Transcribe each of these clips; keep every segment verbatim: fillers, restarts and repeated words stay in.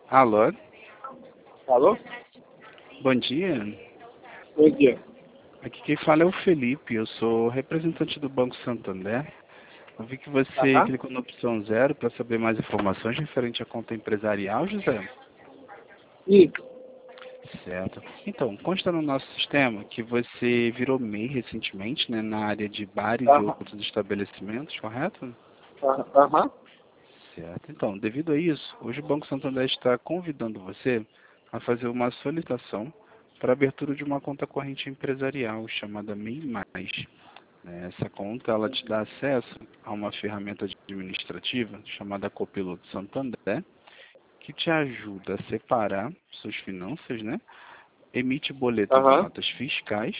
Alô? Alô? Bom dia. Bom dia. Aqui quem fala é o Felipe, eu sou representante do Banco Santander. Eu vi que você Aham. clicou na opção zero para saber mais informações referente à conta empresarial, José. Isso. Certo. Então, consta no nosso sistema que você virou M E I recentemente, né, na área de bares e Aham. outros estabelecimentos, correto? Aham. Aham. Certo. Então, devido a isso, hoje o Banco Santander está convidando você a fazer uma solicitação para a abertura de uma conta corrente empresarial chamada M E I Mais. né? Essa conta ela te dá acesso a uma ferramenta administrativa chamada Copiloto Santander, que te ajuda a separar suas finanças, né? Emite boletos e Aham. notas fiscais,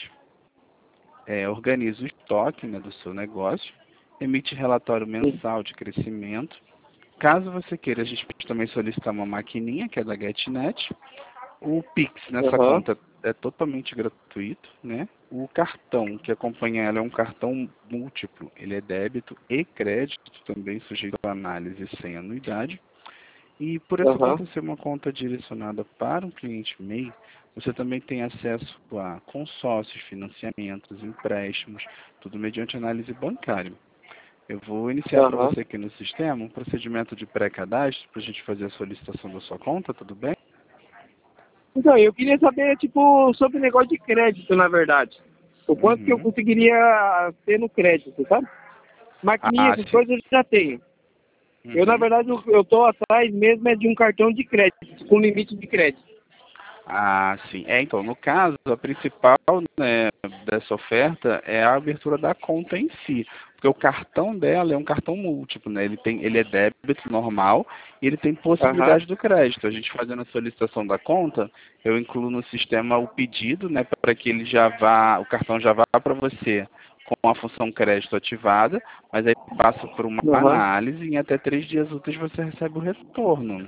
é, organiza o estoque, né, do seu negócio, emite relatório mensal de crescimento. Caso você queira, a gente pode também solicitar uma maquininha, que é da GetNet. O Pix nessa Aham. conta é totalmente gratuito, né? O cartão que acompanha ela é um cartão múltiplo. Ele é débito e crédito, também sujeito a análise sem anuidade. E por essa Aham. conta ser uma conta direcionada para um cliente M E I, você também tem acesso a consórcios, financiamentos, empréstimos, tudo mediante análise bancária. Eu vou iniciar para Aham. você aqui no sistema um procedimento de pré-cadastro para a gente fazer a solicitação da sua conta, tudo bem? Então, eu queria saber, tipo, sobre o negócio de crédito, na verdade. O quanto que eu Uhum. conseguiria ter no crédito, sabe? Maquininha, Ah, essas sim. coisas eu já tenho. Eu, na Uhum. verdade, eu, eu tô atrás mesmo é de um cartão de crédito, com limite de crédito. Ah, sim. É, então, no caso, a principal, né, dessa oferta é a abertura da conta em si. Porque o cartão dela é um cartão múltiplo, né? Ele tem, ele é débito normal e ele tem Aham. possibilidade do crédito. A gente fazendo a solicitação da conta, eu incluo no sistema o pedido, né, para que ele já vá, o cartão já vá para você com a função crédito ativada, mas aí passa por uma Aham. análise e em até três dias úteis você recebe o retorno.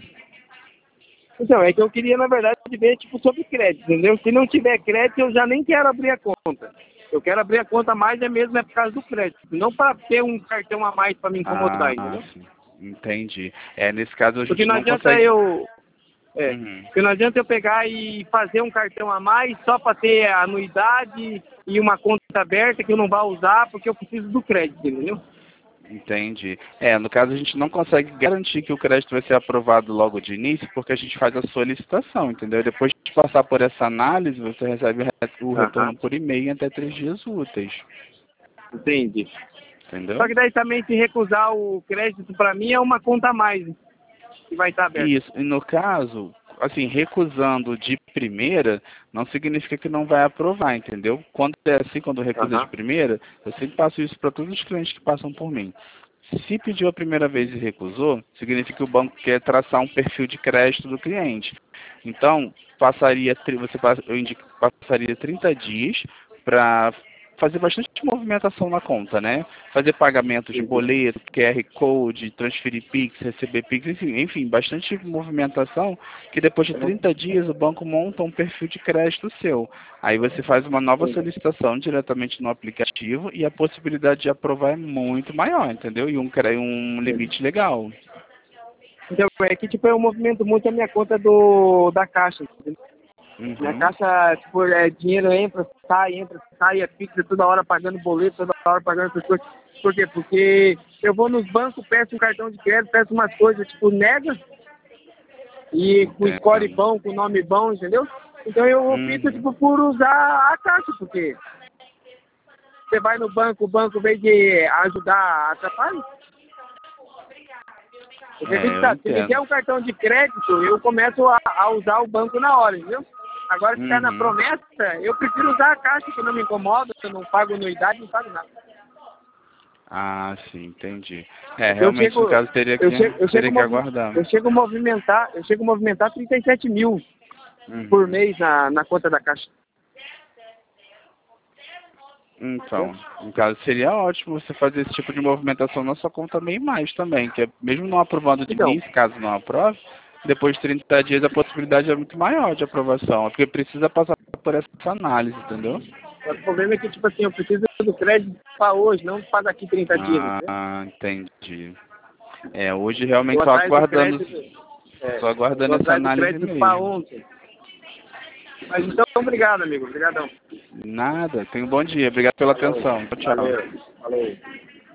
Então, é que eu queria, na verdade, ver, tipo, sobre crédito, entendeu? Se não tiver crédito, eu já nem quero abrir a conta. Eu quero abrir a conta mais é mesmo é por causa do crédito, não para ter um cartão a mais para me incomodar, Ah, entendeu? sim. Entendi. É, nesse caso a Porque gente não não adianta consegue. eu, é, Uhum. porque não adianta eu pegar e fazer um cartão a mais só para ter a anuidade e uma conta aberta que eu não vou usar porque eu preciso do crédito, entendeu? Entendi. É, no caso a gente não consegue garantir que o crédito vai ser aprovado logo de início, porque a gente faz a solicitação, entendeu? E depois de passar por essa análise, você recebe o re- o Aham, retorno por e-mail em até três dias úteis, entendi. Só entendeu? que daí também se recusar o crédito para mim é uma conta a mais que vai estar aberta. Isso. E no caso, assim, recusando de primeira, não significa que não vai aprovar, entendeu? Quando é assim, quando recusa de Aham, primeira, eu sempre passo isso para todos os clientes que passam por mim. Se pediu a primeira vez e recusou, significa que o banco quer traçar um perfil de crédito do cliente. Então, passaria, tri- você passa- eu indico, que passaria trinta dias para fazer bastante movimentação na conta, né? Fazer pagamentos de entendi. boleto, Q R Code, transferir Pix, receber Pix, enfim, enfim, bastante movimentação, que depois de trinta dias o banco monta um perfil de crédito seu. Aí você faz uma nova solicitação diretamente no aplicativo e a possibilidade de aprovar é muito maior, entendeu? E um, cre- um limite legal. Então, é que, tipo, eu movimento muito a minha conta do, da caixa. Entendeu? Minha Uhum. caixa, tipo, é, dinheiro entra, sai, entra, sai, é fixa, toda hora pagando boleto, toda hora pagando essas coisas. Por quê? Porque eu vou nos bancos, peço um cartão de crédito, peço umas coisas, tipo, nega, e com score Entendo. bom, com nome bom, entendeu? Então eu opto, Uhum. tipo, por usar a caixa, porque você vai no banco, o banco, em vez de ajudar, atrapalha. Porque tem É, que eu tá, se me entendo. der um cartão de crédito, eu começo a, a usar o banco na hora, entendeu? Agora, se tá na Uhum. promessa, eu prefiro usar a caixa, que não me incomoda, eu não pago anuidade, não pago nada. Ah, sim, entendi. É, Eu realmente no chego, caso teria eu que, chego, eu chego, teria que movi- aguardar. eu chego a movimentar, eu chego a movimentar trinta e sete mil por Uhum. mês na, na conta da caixa. Entendeu? Então, no caso seria ótimo você fazer esse tipo de movimentação na sua conta bem mais também, que é, mesmo não aprovando de Então, início, caso não aprove, depois de trinta dias a possibilidade é muito maior de aprovação, é porque precisa passar por essa análise, entendeu? o problema é que, tipo assim, eu preciso do crédito para hoje, não para daqui trinta dias, entendeu? Ah, entendi. É, hoje realmente Estou só atrás do aguardando, crédito. É, Só aguardando essa análise mesmo. Para ontem. Mas então, obrigado, amigo. Obrigadão. Nada. Tenha um bom dia. Obrigado pela atenção. Tchau, tchau. Valeu. Valeu.